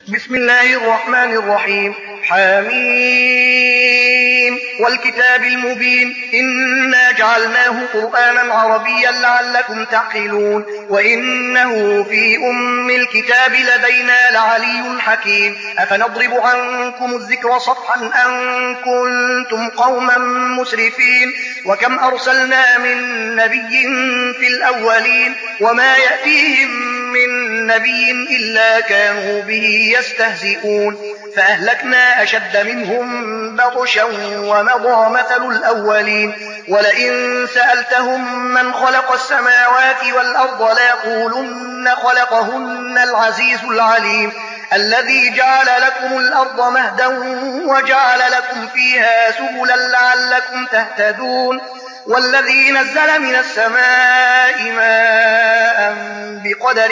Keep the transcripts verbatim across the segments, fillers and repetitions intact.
بسم الله الرحمن الرحيم. حميم والكتاب المبين إنا جعلناه قرآنا عربيا لعلكم تعقلون وإنه في أم الكتاب لدينا لعلي حكيم. أفنضرب عنكم الذكر صفحا أن كنتم قوما مسرفين وكم أرسلنا من نبي في الأولين وما يأتيهم من نبي إلا كانوا به يستهزئون فأهلكنا أشد منهم بطشا ومضى مثل الأولين ولئن سألتهم من خلق السماوات والأرض ليقولن خلقهن العزيز العليم الذي جعل لكم الأرض مهدا وجعل لكم فيها سبلا لعلكم تهتدون والذي نزل من السماء ماء بقدر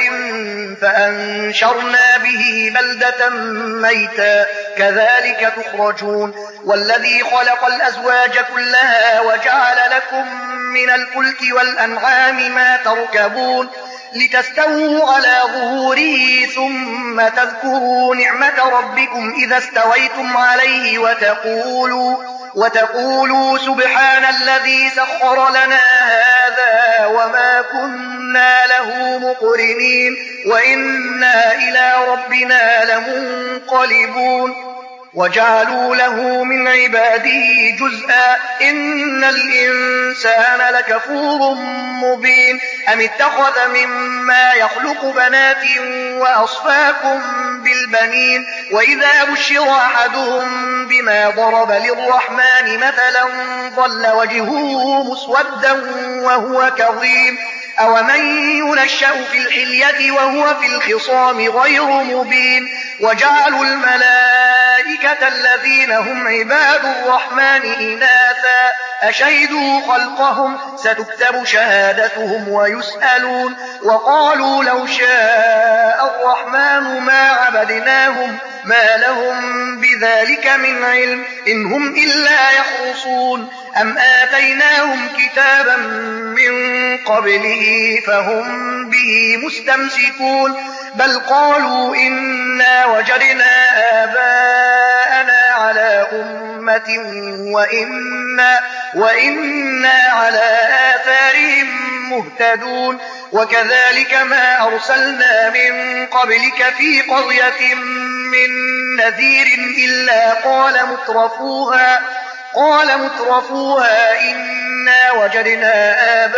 فأنشرنا به بلدة ميتا كذلك تخرجون والذي خلق الأزواج كلها وجعل لكم من الفلك والأنعام ما تركبون لتستووا على ظهوره ثم تذكروا نعمة ربكم إذا استويتم عليه وتقولوا وتقولوا سبحان الذي سخر لنا هذا وما كنا له مقرنين وإنا إلى ربنا لمنقلبون وجعلوا له من عباده جزءا إن الإنسان لكفور مبين أم اتخذ مما يخلق بنات وأصفاكم بالبنين وإذا بشر أحدهم بما ضرب للرحمن مثلا ظل وجهه مسودا وهو كظيم أومن ينشأ في الحلية وهو في الخصام غير مبين وجعلوا الملائكة الذين هم عباد الرحمن إناثا أشهدوا خلقهم ستكتب شهادتهم ويسألون وقالوا لو شاء الرحمن ما عبدناهم ما لهم بذلك من علم إن هم إلا يخرصون أم آتيناهم كتابا من قبله فهم به مستمسكون بل قالوا إنا وجدنا آباءنا على أمة وإنا, وإنا على آثارهم مهتدون وكذلك ما أرسلنا من قبلك في قرية من نذير إلا قال مترفوها قال مترفوها إنا وجدنا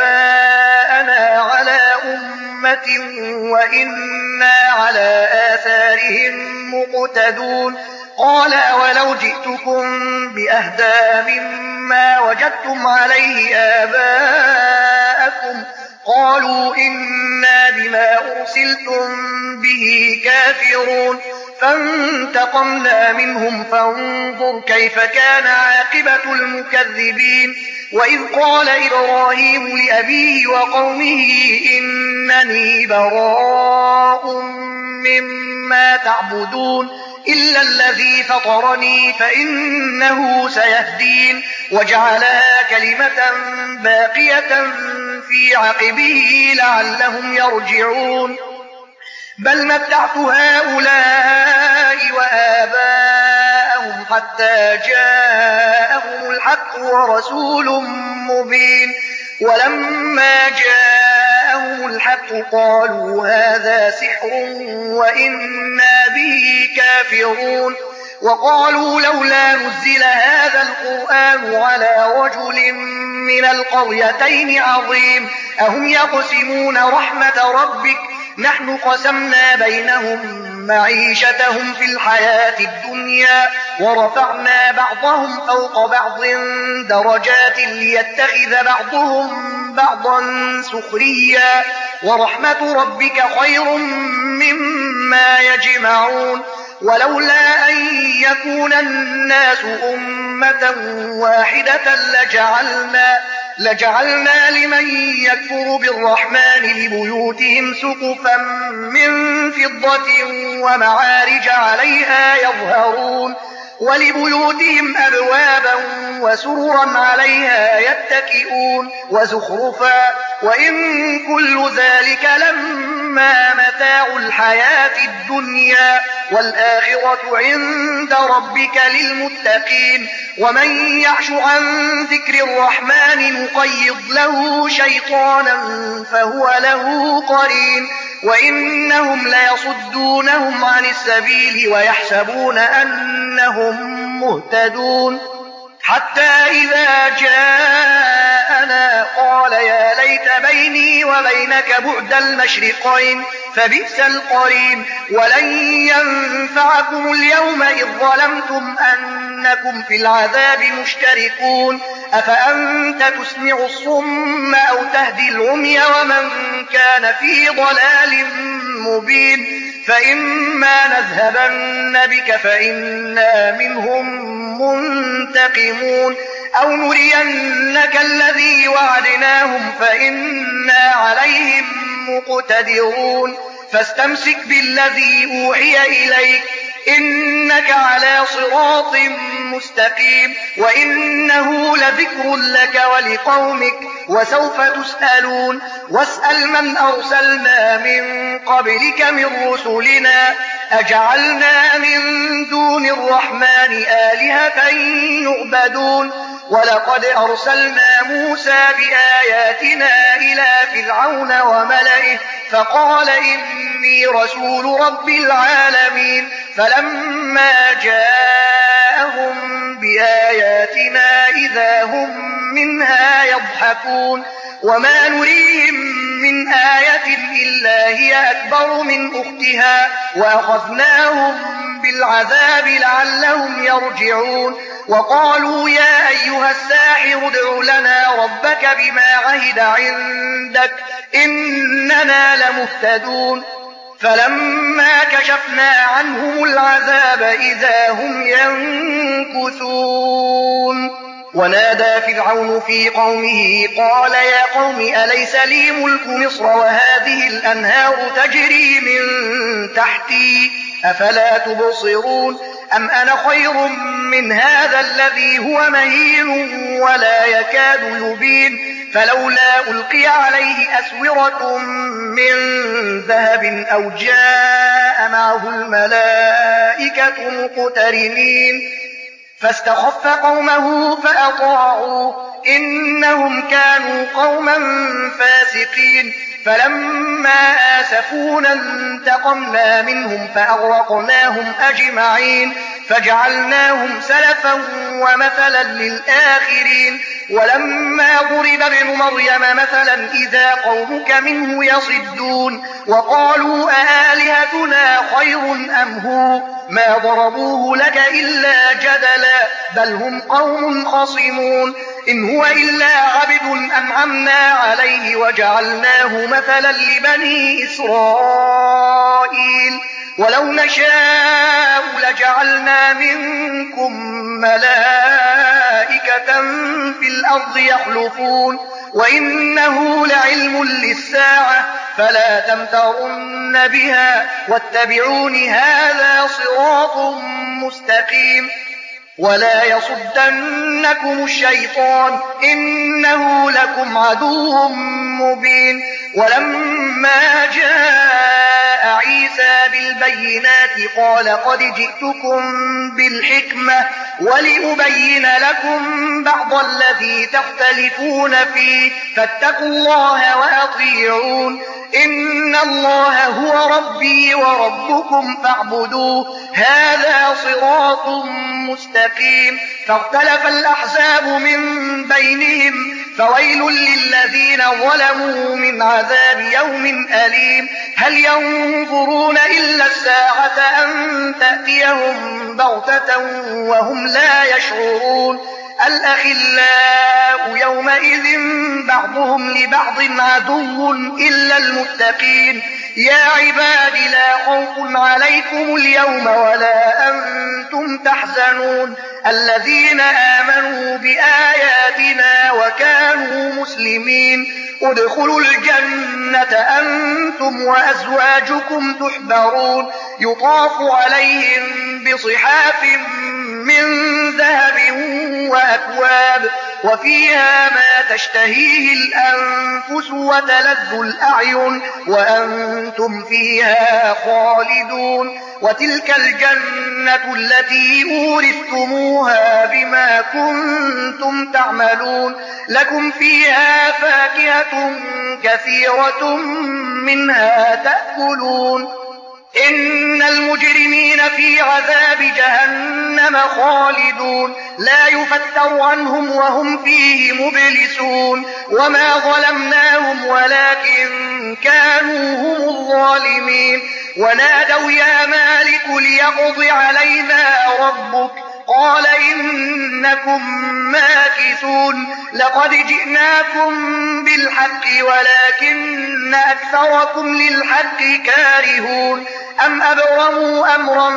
آباءنا على أمة وإنا على آثارهم مقتدون قال أولو جئتكم بأهدى مما وجدتم عليه آباءكم قالوا إنا بما أرسلتم به كافرون فانتقمنا منهم فانظر كيف كان عاقبة المكذبين وإذ قال إبراهيم لأبيه وقومه إنني براء مما تعبدون إلا الذي فطرني فإنه سيهدين وجعلها كلمة باقية في عقبه لعلهم يرجعون بل متعت هؤلاء وآباءهم حتى جاءهم الحق ورسول مبين ولما جاءهم الحق قالوا هذا سحر وإنا به كافرون وقالوا لولا نزل هذا القرآن على رجل من القريتين عظيم أهم يقسمون رحمة ربك نحن قسمنا بينهم معيشتهم في الحياة الدنيا ورفعنا بعضهم فوق بعض درجات ليتخذ بعضهم بعضا سخريا ورحمة ربك خير مما يجمعون ولولا أن يكون الناس أمة واحدة لجعلنا لجعلنا لمن يكفر بالرحمن لبيوتهم سقفا من فضة ومعارج عليها يظهرون ولبيوتهم أبوابا وسررا عليها يتكئون وزخرفا وإن كل ذلك لما متاع الحياة الدنيا والآخرة عند ربك للمتقين ومن يعش عن ذكر الرحمن نقيض له شيطانا فهو له قرين وإنهم ليصدونهم عن السبيل ويحسبون أنهم مهتدون حتى إذا جاءنا قال يا ليت بيني وبينك بعد المشرقين فبئس القرين ولن ينفعكم اليوم إذ ظلمتم أنكم في العذاب مشتركون أفأنت تسمع الصم أو تهدي العمي ومن كان في ضلال مبين فإما نذهبن بك فإنا منهم منتقمون أو نرينك الذي وعدناهم فإنا عليهم مقتدرون فاستمسك بالذي أوحي إليك إنك على صراط مستقيم وإنه لذكر لك ولقومك وسوف تسألون واسأل من أرسلنا من قبلك من رسلنا أجعلنا من دون الرحمن آلهة يعبدون ولقد أرسلنا موسى بآياتنا إلى فرعون وملئه فقال إني رسول رب العالمين فلما جاءهم بآياتنا إذا هم منها يضحكون وما نريهم من آية إلا هي أكبر من أختها وأخذناهم بالعذاب لعلهم يرجعون وقالوا يا أيها الساحر ادع لنا ربك بما عهد عندك إننا لمهتدون فلما كشفنا عنهم العذاب إذا هم ينكثون ونادى فرعون في قومه قال يا قوم أليس لي ملك مصر وهذه الأنهار تجري من تحتي أفلا تبصرون أم أنا خير من هذا الذي هو مهين ولا يكاد يبين فلولا ألقي عليه أسورة من ذهب أو جاء معه الملائكة مقترنين فاستخف قومه فأطاعوه إنهم كانوا قوما فاسقين فلما آسفونا انتقمنا منهم فأغرقناهم أجمعين فجعلناهم سلفا ومثلا للآخرين ولما ضرب ابن مريم مثلا إذا قومك منه يصدون وقالوا أآلهتنا خير أم هو ما ضربوه لك إلا جدلا بل هم قوم خصمون إن هو إلا عبد أنعمنا عليه وجعلناه مثلا لبني إسرائيل ولو نشاء لجعلنا منكم ملائكة في الأرض يخلفون وإنه لعلم للساعة فلا تمترن بها واتبعون هذا صراط مستقيم ولا يصدنكم الشيطان إنه لكم عدو مبين ولما جاء عيسى بالبينات قال قد جئتكم بالحكمة ولأبين لكم بعض الذي تختلفون فيه فاتقوا الله وأطيعون إن الله هو ربي وربكم فاعبدوه هذا صراط مستقيم فاختلف الأحزاب من بينهم فويل للذين ظلموا من عذاب يوم أليم هل ينظرون إلا الساعة أن تأتيهم بغتة وهم لا يشعرون الأخلاء يومئذ بعضهم لبعض عدو إلا المتقين يا عباد لا خوف عليكم اليوم ولا أنتم تحزنون الذين آمنوا بآياتنا وكانوا مسلمين ادخلوا الجنة أنتم وأزواجكم تحبرون يطاف عليهم بصحاف من ذهب وأكواب وفيها ما تشتهيه الأنفس وتلذ الأعين وأنتم فيها خالدون وتلك الجنة التي أورثتموها بما كنتم تعملون لكم فيها فاكهة كثيرة منها تأكلون إن المجرمين في عذاب جهنم خالدون لا يفتر عنهم وهم فيه مبلسون وما ظلمناهم ولكن كانوا هم الظالمين ونادوا يا مالك ليقض علينا ربك قال إنكم ماكثون لقد جئناكم بالحق ولكن أكثركم للحق كارهون أم أبرموا أمرا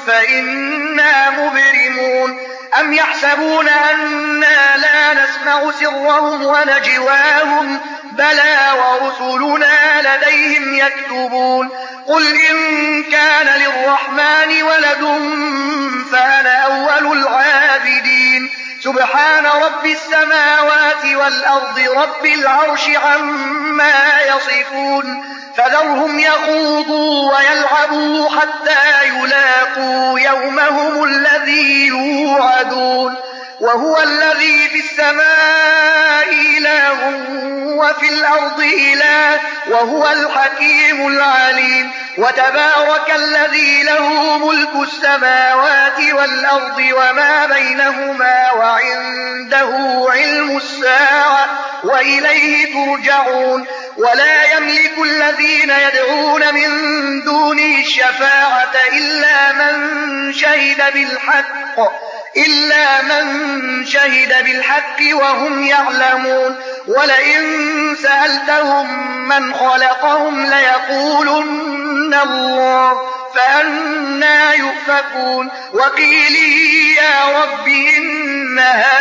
فإنا مبرمون أم يحسبون أنا لا نسمع سرهم ونجواهم بلى ورسلنا لديهم يكتبون قل إن كان للرحمن ولد فأنا أول العابدين سبحان رب السماوات والأرض رب العرش عما يصفون فذرهم يخوضوا ويلعبوا حتى يلاقوا يومهم الذي يوعدون وهو الذي في السماء إله وفي الأرض إله وهو الحكيم العليم وتبارك الذي له ملك السماوات والأرض وما بينهما وعنده علم الساعة وإليه ترجعون ولا يملك الذين يدعون من دونه الشفاعة إلا من شهد بالحق إلا من شهد بالحق وهم يعلمون ولئن سألتهم من خلقهم ليقولن الله فأنى يؤفكون وقيلي يا رب إن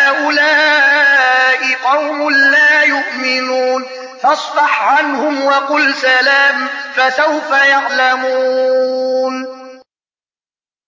هؤلاء قوم لا يؤمنون فاصفح عنهم وقل سلام فسوف يعلمون